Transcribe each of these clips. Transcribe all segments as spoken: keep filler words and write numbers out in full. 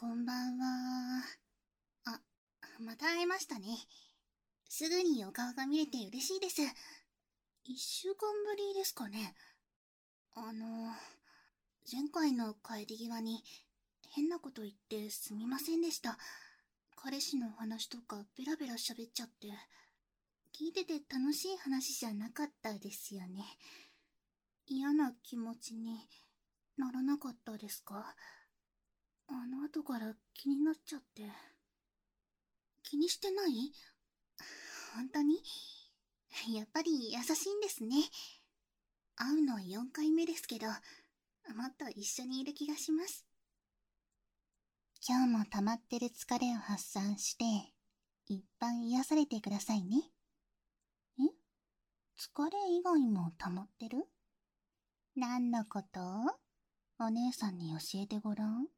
こんばんは。あ、また会えましたね。すぐにお顔が見れて嬉しいです。一週間ぶりですかね。あの、前回の帰り際に変なこと言ってすみませんでした。彼氏の話とかベラベラ喋っちゃって。聞いてて楽しい話じゃなかったですよね。嫌な気持ちにならなかったですか？あの後から気になっちゃって。気にしてない？本当に？やっぱり優しいんですね。会うのはよんかいめですけど、もっと一緒にいる気がします。今日も溜まってる疲れを発散して、いっぱい癒されてくださいね。え？疲れ以外も溜まってる？何のこと？お姉さんに教えてごらん。ん？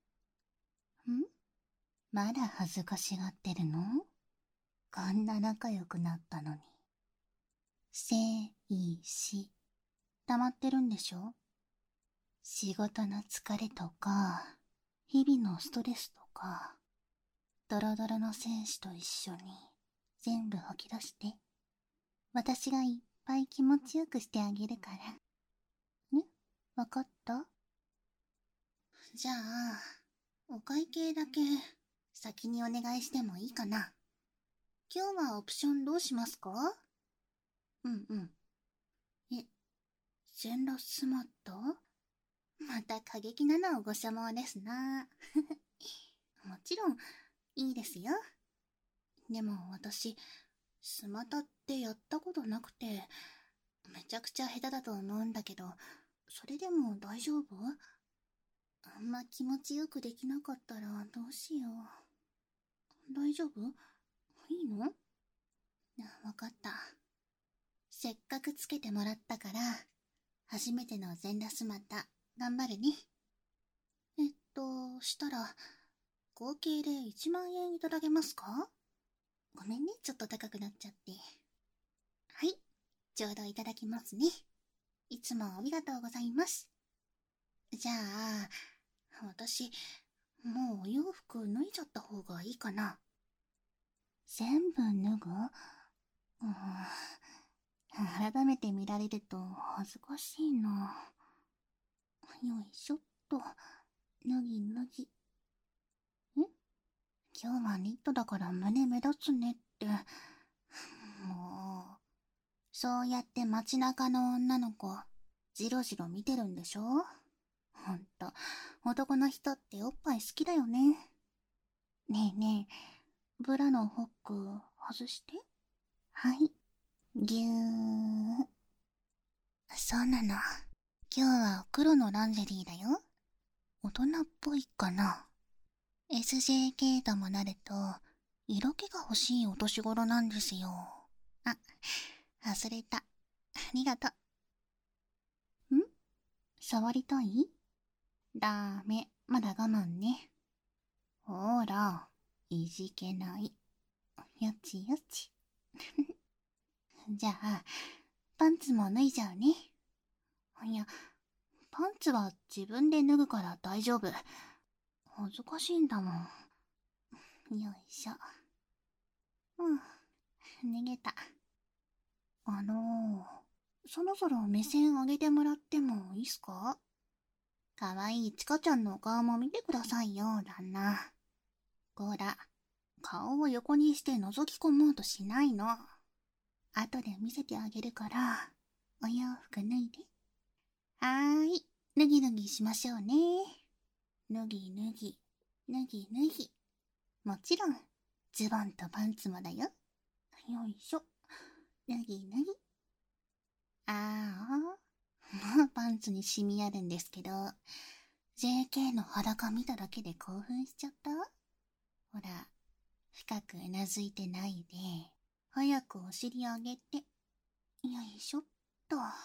まだ恥ずかしがってるの？こんな仲良くなったのに。せいし、溜まってるんでしょ？仕事の疲れとか、日々のストレスとか、ドロドロの戦士と一緒に全部吐き出して、私がいっぱい気持ちよくしてあげるから。ね？わかった？じゃあ、お会計だけ先にお願いしてもいいかな。今日はオプションどうしますか？うんうん。え、全裸スマット？また過激なのをご所望ですな。もちろん、いいですよ。でも私、スマタってやったことなくて、めちゃくちゃ下手だと思うんだけど、それでも大丈夫？あんま気持ちよくできなかったらどうしよう。大丈夫？いいの？わかった。せっかくつけてもらったから、初めての全裸スマタ、頑張るね。えっと、したら、合計でいちまんえんいただけますか？ごめんね、ちょっと高くなっちゃって。はい、ちょうどいただきますね。いつもありがとうございます。じゃあ、私、もうお洋服脱いじゃった方がいいかな。全部脱ぐ？うん、改めて見られると恥ずかしいな。よいしょっと、脱ぎ脱ぎ。ん？今日はニットだから胸目立つねって。もう、そうやって街中の女の子、じろじろ見てるんでしょ？ほんと、男の人っておっぱい好きだよね。ねえねえ、ブラのホック外して。はい。ぎゅー。そうなの。今日は黒のランジェリーだよ。大人っぽいかな。エスジェー 系ともなると、色気が欲しいお年頃なんですよ。あ、忘れた。ありがとう。ん？触りたい？ダメ。まだ我慢ね。ほら、いじけない。よちよち。じゃあ、パンツも脱いじゃうね。いや、パンツは自分で脱ぐから大丈夫。恥ずかしいんだもん。よいしょ。うん、脱げた。あのー、そろそろ目線上げてもらってもいいっすか？かわいいチカちゃんのお顔も見てくださいよ、旦那。こら、顔を横にして覗き込もうとしないの。後で見せてあげるから、お洋服脱いで。はーい、脱ぎ脱ぎしましょうね。脱ぎ脱ぎ、脱ぎ脱ぎ。もちろん、ズボンとパンツもだよ。よいしょ。脱ぎ脱ぎ。ああ、もうパンツにシミあるんですけど、ジェーケー の裸見ただけで興奮しちゃった？ほら、深くうなずいてないで、早くお尻上げて。よいしょっと。は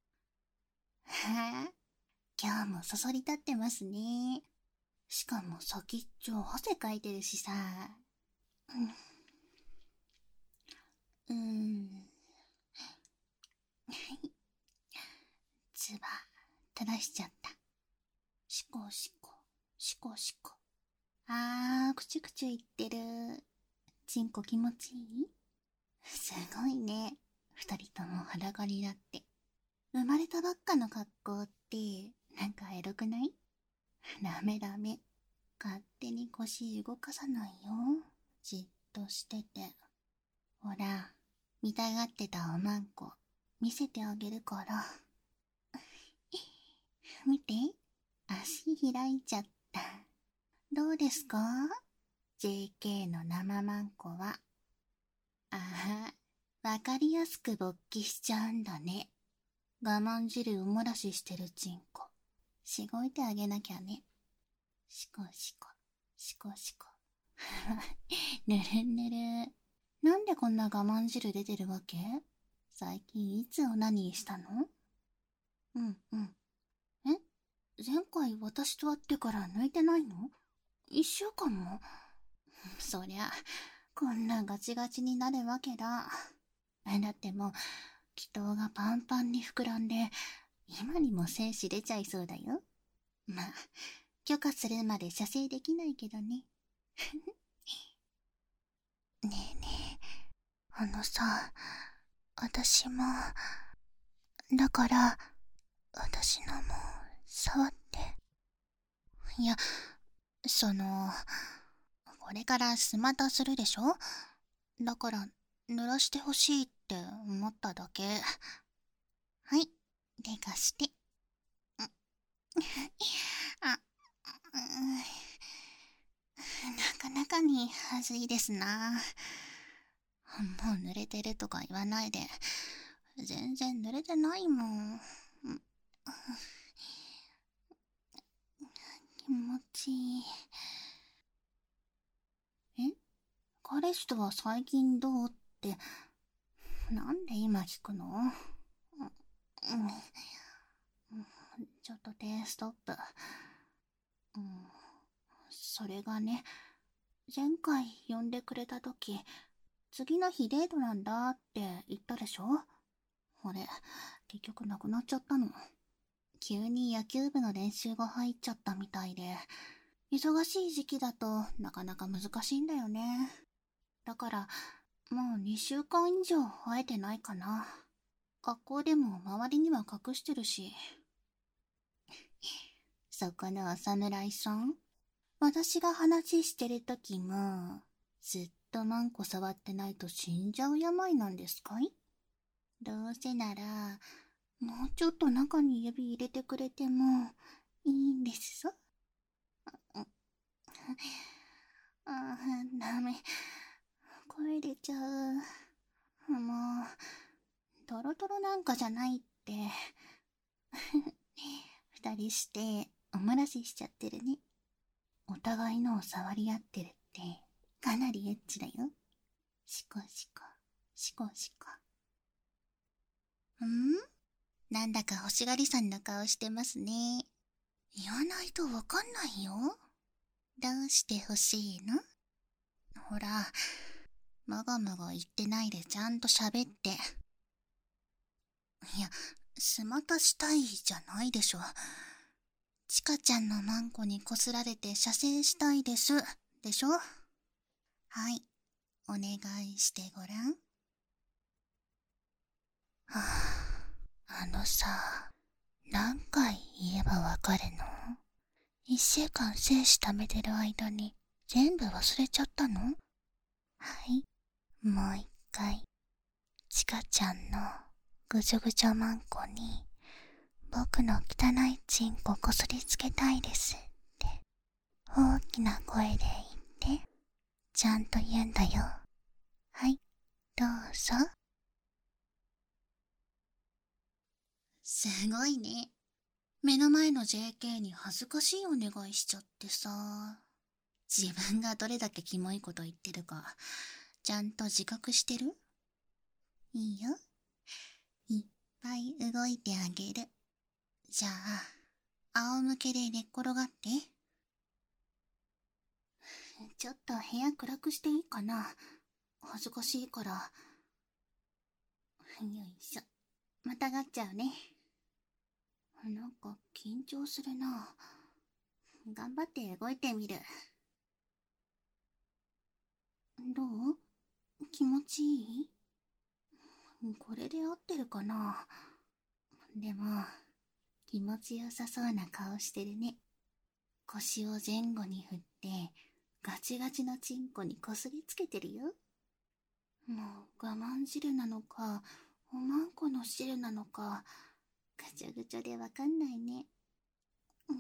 あ、今日もそそり立ってますね。しかも先っちょ汗かいてるしさ。うん。うーん。つば、垂らしちゃった。しこしこ、しこしこ。 あー、くちゅくちゅ言ってる。チンコ気持ちいい？すごいね。二人とも裸になって。生まれたばっかの格好って、なんかエロくない？ダメダメ。勝手に腰動かさないよ。じっとしてて。ほら、見たがってたおまんこ、見せてあげるから。見て、足開いちゃった。どうですか？ ジェーケー の生マンコは。ああ、わかりやすく勃起しちゃうんだね。我慢汁おもらししてるチンコ。しごいてあげなきゃね。しこしこ、しこしこ。ぬるぬる。なんでこんな我慢汁出てるわけ？最近いつオナニーしたの？うんうん。え？前回私と会ってから抜いてないの？一週間も？そりゃ、こんなガチガチになるわけだ。だってもう、気筒がパンパンに膨らんで、今にも精子出ちゃいそうだよ。まあ、許可するまで射精できないけどね。ねえねえ、あのさ、私も、だから、私のも、触って。いや、その、これからスマタするでしょ？だから、濡らしてほしいって思っただけ。はい、でかして。あ、うん、なかなかにはずいですな。もう濡れてるとか言わないで。全然濡れてないもん。気持ちいい。え？彼氏とは最近どうって、なんで今聞くの？うん、ちょっと手ストップ。うん、それがね、前回呼んでくれたとき、次の日デートなんだって言ったでしょ？あれ、結局なくなっちゃったの。急に野球部の練習が入っちゃったみたいで、忙しい時期だとなかなか難しいんだよね。だから、もうにしゅうかん以上会えてないかな。学校でも周りには隠してるし。そこのお侍さん、私が話してるときも、ずっとマンコ触ってないと死んじゃう病なんですかい？どうせなら、もうちょっと中に指入れてくれてもいいんですぞ。ああ、ダメ。声出ちゃう。もう、トロトロなんかじゃないって。二人して、おもらししちゃってるね。お互いのを触り合ってるって、かなりエッチだよ。シコシコ、シコシコ。ん？なんだか欲しがりさんの顔してますね。言わないとわかんないよ。どうして欲しいの？ほら、もごもご言ってないでちゃんと喋って。いや、スマタしたいじゃないでしょ。チカちゃんのマンコにこすられて射精したいです、でしょ？はい、お願いしてごらん。はあ、あのさ、何回言えばわかるの？一週間精子溜めてる間に全部忘れちゃったの？はい、もう一回、チカちゃんのぐちょぐちょマンコに僕の汚いチンコこすりつけたいですって大きな声で言って、ちゃんと言うんだよ。はい、どうぞ。すごいね。目の前の ジェーケー に恥ずかしいお願いしちゃってさ。自分がどれだけキモいこと言ってるか、ちゃんと自覚してる？いいよ。いっぱい動いてあげる。じゃあ、仰向けで寝っ転がって。ちょっと部屋暗くしていいかな？恥ずかしいから。よいしょ。またがっちゃうね。なんか緊張するな。頑張って動いてみる。 どう？気持ちいい？これで合ってるかな？でも、気持ちよさそうな顔してるね。腰を前後に振って、ガチガチのチンコにこすりつけてるよ。もう我慢汁なのか、おまんこの汁なのか、ぐちゃぐちゃでわかんないね。うん、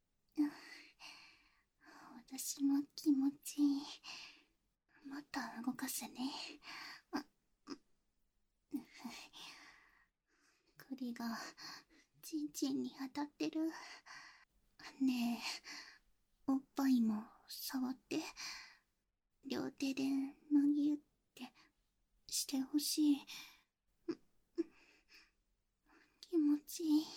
私も気持ちいい。また動かすね。栗がチンチンに当たってる。ねえ、おっぱいも触って、両手でむぎゅってしてほしい。気持ちいい。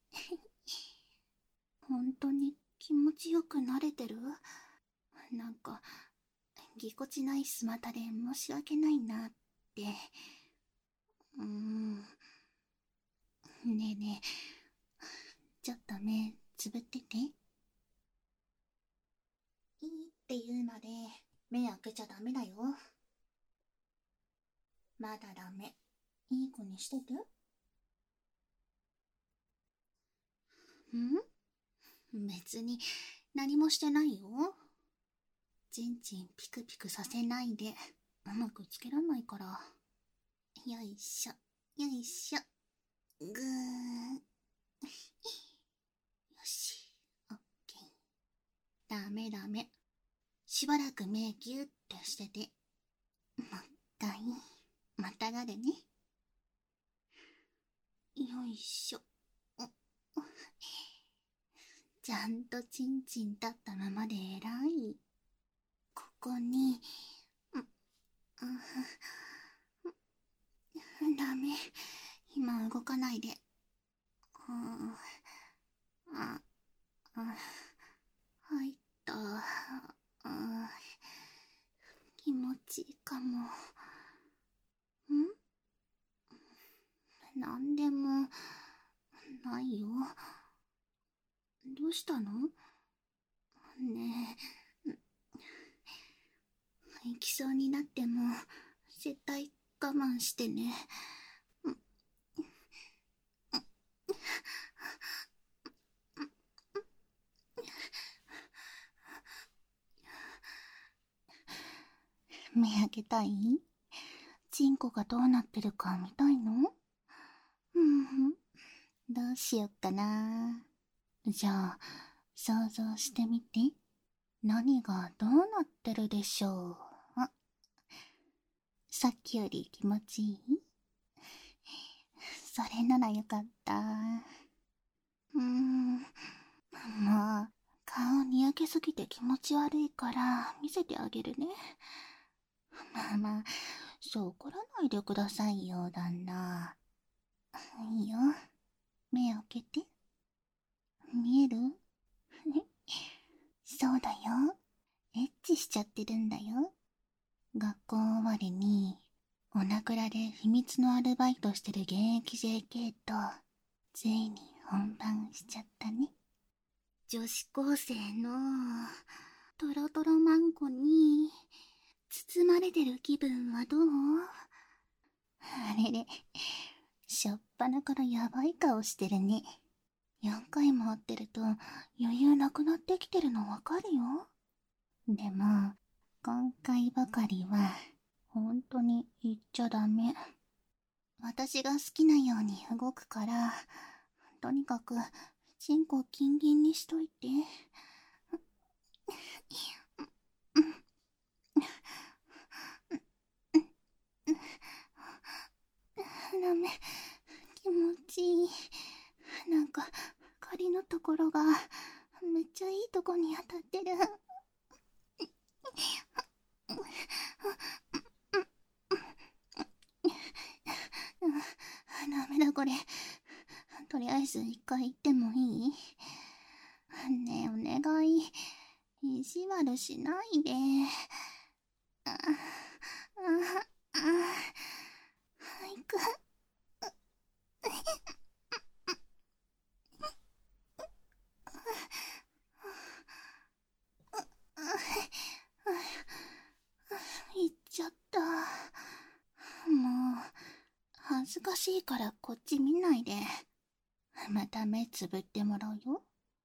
本当に気持ちよくなれてる？なんか、ぎこちないスマタで申し訳ないなって。うーん。ねえねえ、ちょっと目つぶってて。いいって言うまで目開けちゃダメだよ。まだダメ。いい子にしてて。ん？別に何もしてないよ。ちんちんピクピクさせないでうまくつけらんないから。よいしょよいしょ。ぐーん。よし、オッケー。ダメダメ。しばらく目ギュッてしてて。もう一回またがるね。よいしょ。ちゃんとチンチン立ったままでえらい。ここに、う、う、ダメ。今動かないで。うん、あ、あ、入った。うん、気持ちいいかも。ん？なんでもないよ。どうしたの？ねえ、行きそうになっても絶対我慢してね。目開けたい？チンコがどうなってるか見たいの？うん、どうしよっかな。じゃあ、想像してみて。何がどうなってるでしょう？あ、さっきより気持ちいい？それならよかった。うーん、まあ、顔にやけすぎて気持ち悪いから見せてあげるね。まあまあ、そう怒らないでくださいよ、旦那。いいよ。目開けて。見える？そうだよ。エッチしちゃってるんだよ。学校終わりに、おなくらで秘密のアルバイトしてる現役 ジェーケー と、ついに本番しちゃったね。女子高生の、トロトロマンコに、包まれてる気分はどう？あれれ、しょっぱなからやばい顔してるね。よんかいも会ってると余裕なくなってきてるのわかるよ。でも、今回ばかりは、ほんとに言っちゃダメ。私が好きなように動くから、とにかく、チンコキンギンにしといて。ダメ、気持ちいい。なんか、仮のところが、めっちゃいいとこに当たってる。ダメだこれ。とりあえず一回行ってもいい？ねえお願い。意地悪しないで。ああ、ああ、行く。 ずかしいからこっち見ないで。また目つぶってもらうよ。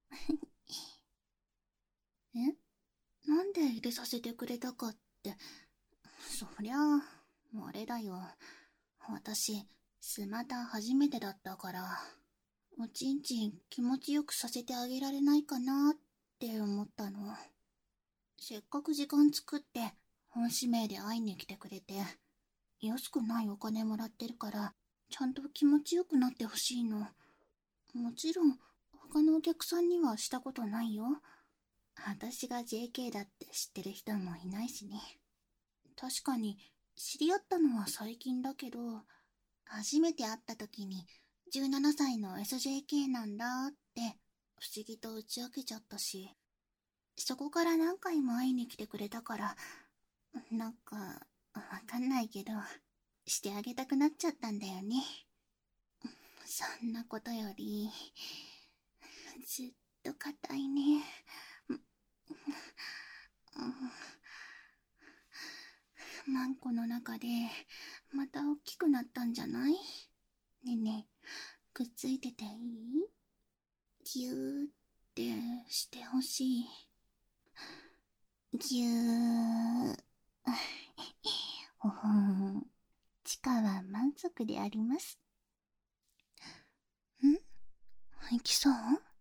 え、なんで入れさせてくれたかって、そりゃあ、あれだよ。私、スマタ初めてだったから、おちんちん気持ちよくさせてあげられないかなって思ったの。せっかく時間作って、本指名で会いに来てくれて、安くないお金もらってるから、ちゃんと気持ちよくなってほしいの。もちろん、他のお客さんにはしたことないよ。私が ジェーケー だって知ってる人もいないしね。確かに、知り合ったのは最近だけど、初めて会った時にじゅうななさいの エスジェーケー なんだって不思議と打ち明けちゃったし、そこから何回も会いに来てくれたから、なんか、わかんないけど、してあげたくなっちゃったんだよね。そんなことより、ずっと硬いね。マンコの中で、また大きくなったんじゃない？ねえねえ、くっついてていい？ぎゅーってしてほしい。ぎゅー。ほほん。チカは満足であります。ん？いきそう？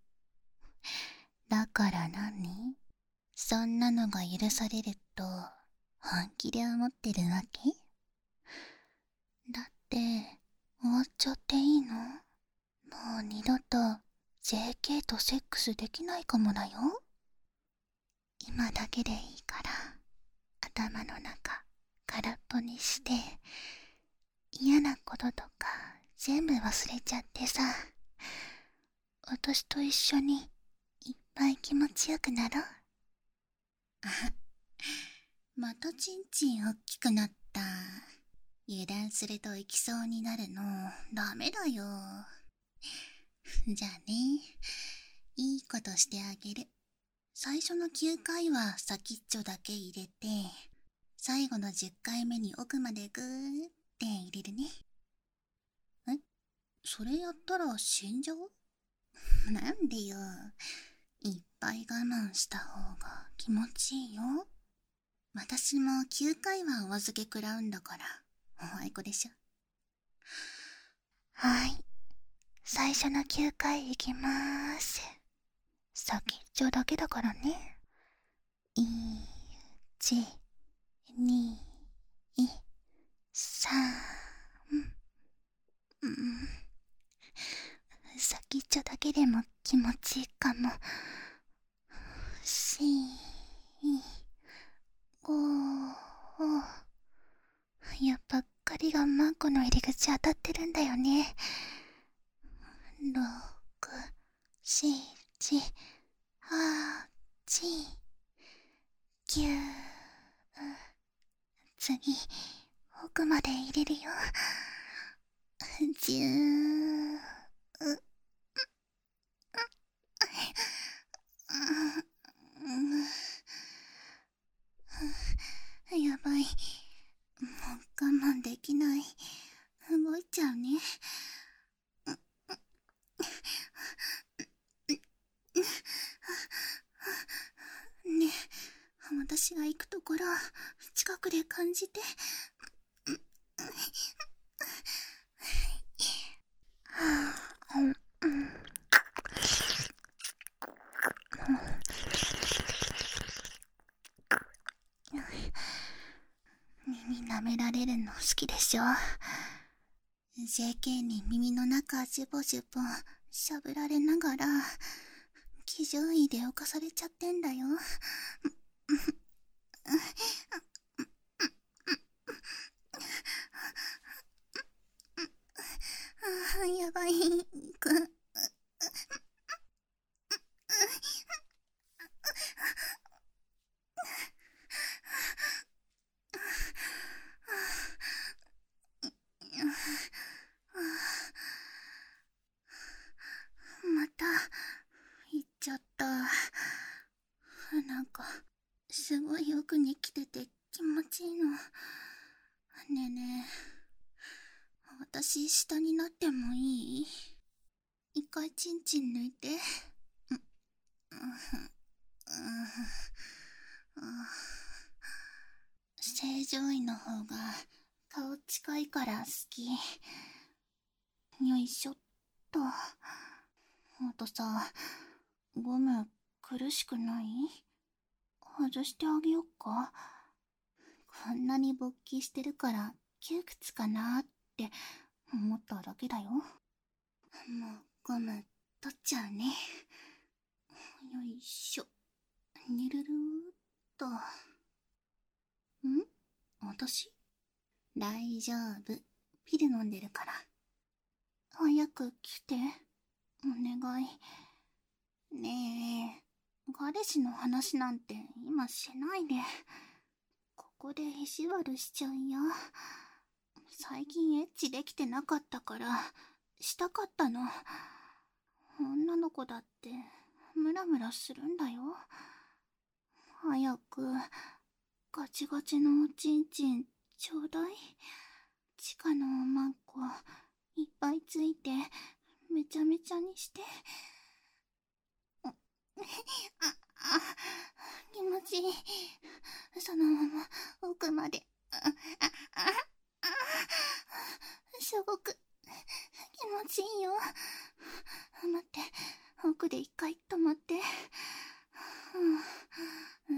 だから何？そんなのが許されると本気で思ってるわけ？だって終わっちゃっていいの？もう二度と ジェーケー とセックスできないかもだよ。今だけでいいから頭の中空っぽにして、嫌なこととか全部忘れちゃってさ、私と一緒にいっぱい気持ちよくなろう。あ、またちんちんおっきくなった。油断すると行きそうになるのダメだよ。じゃあね、いいことしてあげる。最初のきゅうかいは先っちょだけ入れて、最後のじゅっかいめに奥までぐーって入れるね。え、それやったら死んじゃう？なんでよ。いっぱい我慢した方が気持ちいいよ。私もきゅうかいはお預け食らうんだから、おあいこでしょ。はい。最初のきゅうかいいきまーす。先っちょだけだからね。いち、に、さん、うん。先っちょだけでも気持ちいいかも。し、ご、やっぱ針がマンコの入り口当たってるんだよね。ろく、しち、はち、きゅう。次、奥まで入れるよ。じゅう。やばい。もう我慢できない。動いちゃうね。ねえ、私が行くところ近くで感じて。耳舐められるの好きでしょ。ジェーケー に耳の中ジュボジュボしゃぶられながら騎乗位で侵されちゃってんだよ。あ、やばい。また行っちゃった。なんかすごい奥に来てて気持ちいいの。ねえねえ、 私下になってもいい？一回チンチン抜いて。うん、うん、うん、正常位の方が顔近いから好き。よいしょっと。あとさ、ゴム苦しくない？外してあげよっか。こんなに勃起してるから窮屈かなって思っただけだよ。もうゴム取っちゃうね。よいしょ。にるるーっと。ん？私？大丈夫。ピル飲んでるから。早く来て。お願い。ねえ、彼氏の話なんて今しないで。ここで意地悪しちゃうよ。最近エッチできてなかったから、したかったの。女の子だってムラムラするんだよ。早くガチガチのおちんちんちょうだい。地下のおまんこいっぱいついてめちゃめちゃにして。あ、あ、気持ちいい。そのまま奥まで。あ、あ、あ、あ、すごく気持ちいいよ。待って、奥で一回止まって。うん、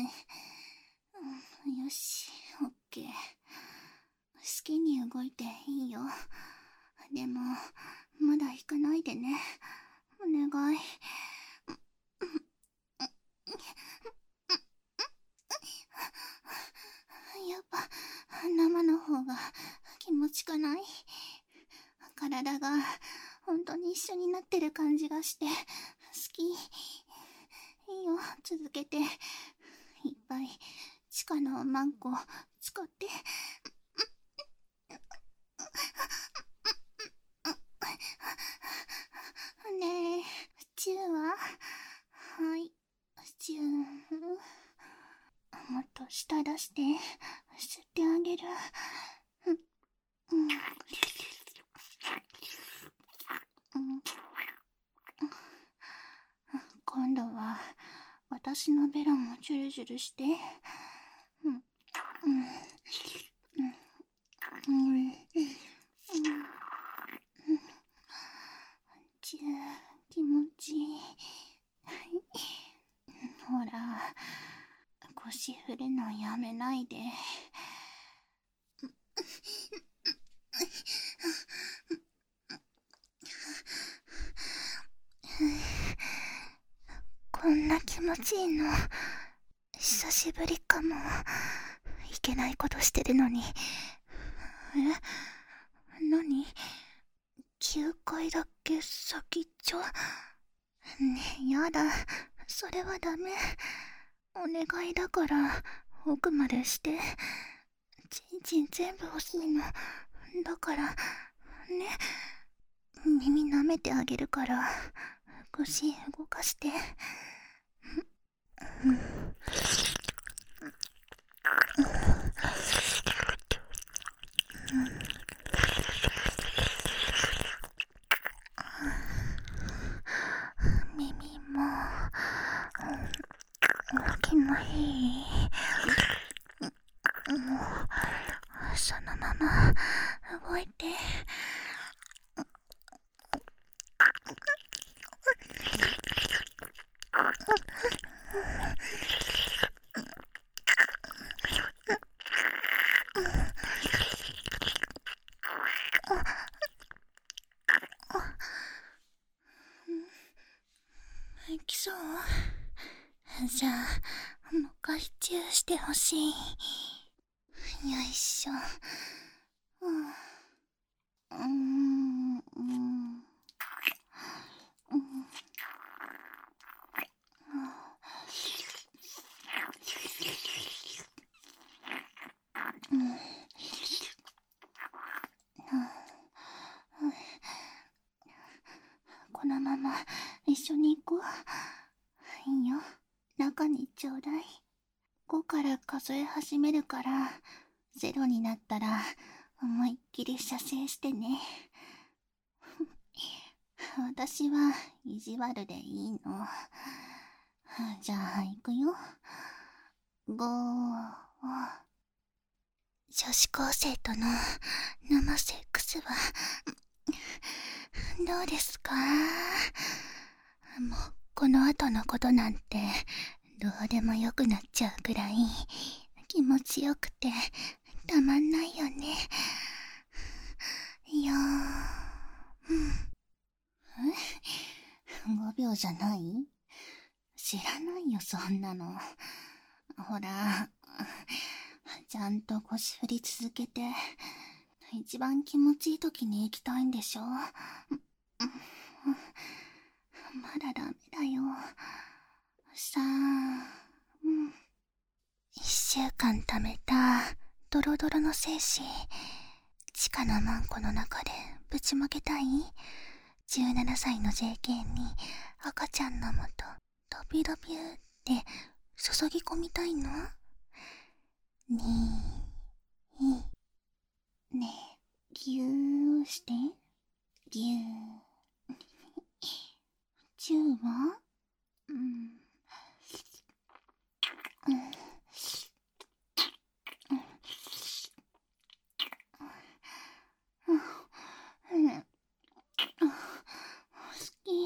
よし、オッケー。好きに動いていいよ。でも、まだ行かないでね。お願い。やっぱ生の方が気持ちかない？体が本当に一緒になってる感じがして好き。いいよ、続けて。いっぱい地下のマンコ使って。ねえ、チューは？はい、チュー。もっと舌出して吸ってあげる。うん、うん、今度は私のベロもジュルジュルして。うん、うん、うん、うん、チュー気持ちいい。ほら、腰振るのやめないで。こんな気持ちいいの久しぶりかも。いけないことしてるのに。え？何？きゅうかいだけ先っちょ？ねえ、やだ。それはダメ。お願いだから奥までして。ちんちん全部欲しいのだからね。耳舐めてあげるから腰動かして。うん、耳も気もいい。もうそのまま動いて。きそう？じゃあもう一回チューしてほしい。よいしょ。うんうんうんうんうん、このまま一緒に行こう。いいよ、中にちょうだい。ごから数え始めるからゼロになったら思いっきり射精してね。私は意地悪でいいの。じゃあ行くよ。ごー。女子高生との生セックスはどうですか？もうこの後のことなんてどうでもよくなっちゃうくらい気持ちよくてたまんないよね。いやー、うん。え？ ご 秒じゃない？知らないよ、そんなの。ほら、ちゃんと腰振り続けて、一番気持ちいい時に行きたいんでしょ？まだダメだよ。さあ、うん。一週間貯めたドロドロの精子、地下のマンコの中でぶちまけたい？じゅうななさいの ジェーケー に赤ちゃんのもとドビドビューって注ぎ込みたいの？にー、い、ねえ、ぎゅーして、ぎゅー。じゅうは？うん。うん。うん。うん。好き。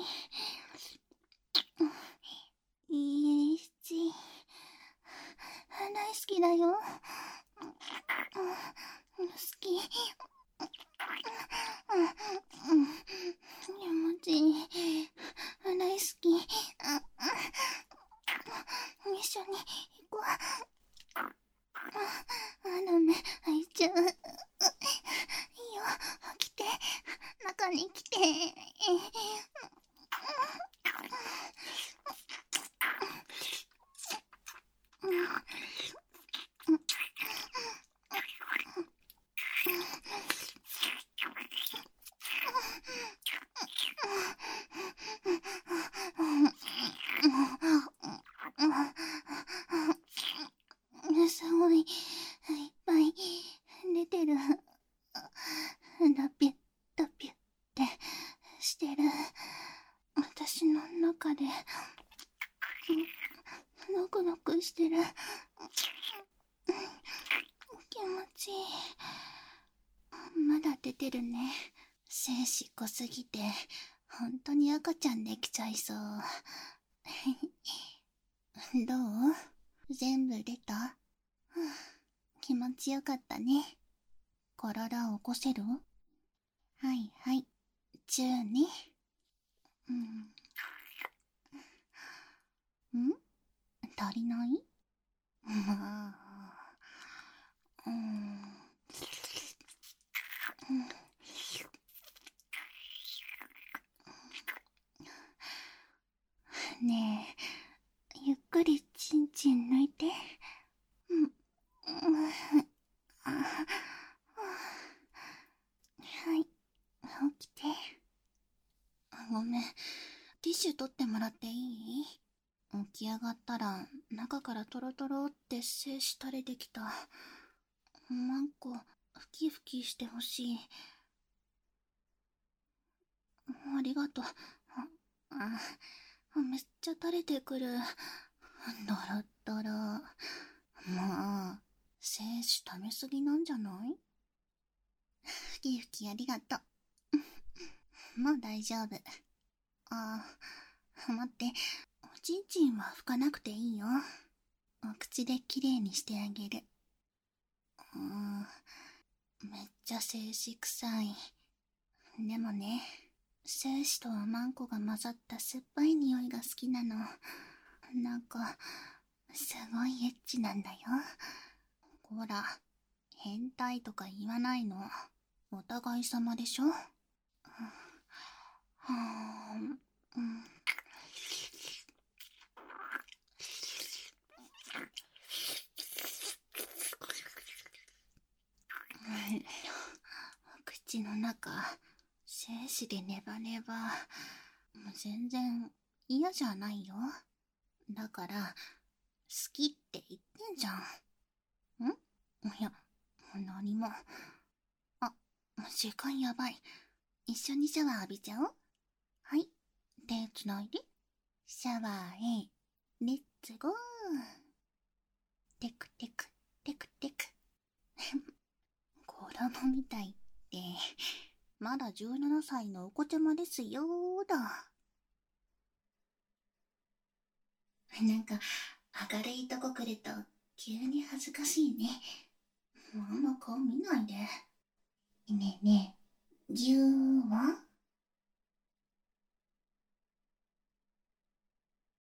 いいし。大好きだよ。好き。気持ちいい。大好き。一緒に行こう。あ、ダメ、開いちゃう。いいよ、来て。中に来て。すごい、いっぱい出てる。ラピュッラピュッってしてる。私の中でノクノクしてる。気持ちいい。まだ出てるね。精子濃すぎてほんとに赤ちゃんできちゃいそう。どう？全部出た？気持ちよかったね。体起こせる？はいはい、じゅうね。うん。ん？足りない？まあ、うん。ねえ、ゆっくりちんちん抜いて。うん。はい、起きて。ごめん、ティッシュ取ってもらっていい？起き上がったら中からトロトロって精子垂れてきた。マンコふきふきしてほしい。ありがとう。ああ、めっちゃ垂れてくる。ドロドロ。もう精子溜めすぎなんじゃない？ふきふきありがとう。もう大丈夫。ああ、待って、おちんちんは拭かなくていいよ。お口できれいにしてあげる。うん、めっちゃ精子臭い。でもね、精子とマンコが混ざった酸っぱい匂いが好きなの。なんかすごいエッチなんだよ。ほら、変態とか言わないの。お互い様でしょ。はあ、うん。口の中精子でネバネバ。もう全然嫌じゃないよ。だから好きって言ってんじゃん。ん？いや、何も。 時間やばい。一緒にシャワー浴びちゃおう。はい。手つないで。シャワーへ。レッツゴー。テクテク、テクテク。子供みたいって、まだじゅうななさいのお子ちゃまですよーだ。なんか、明るいとこ来ると、急に恥ずかしいね。あんま顔見ないで。ねえねえ、ぎゅーは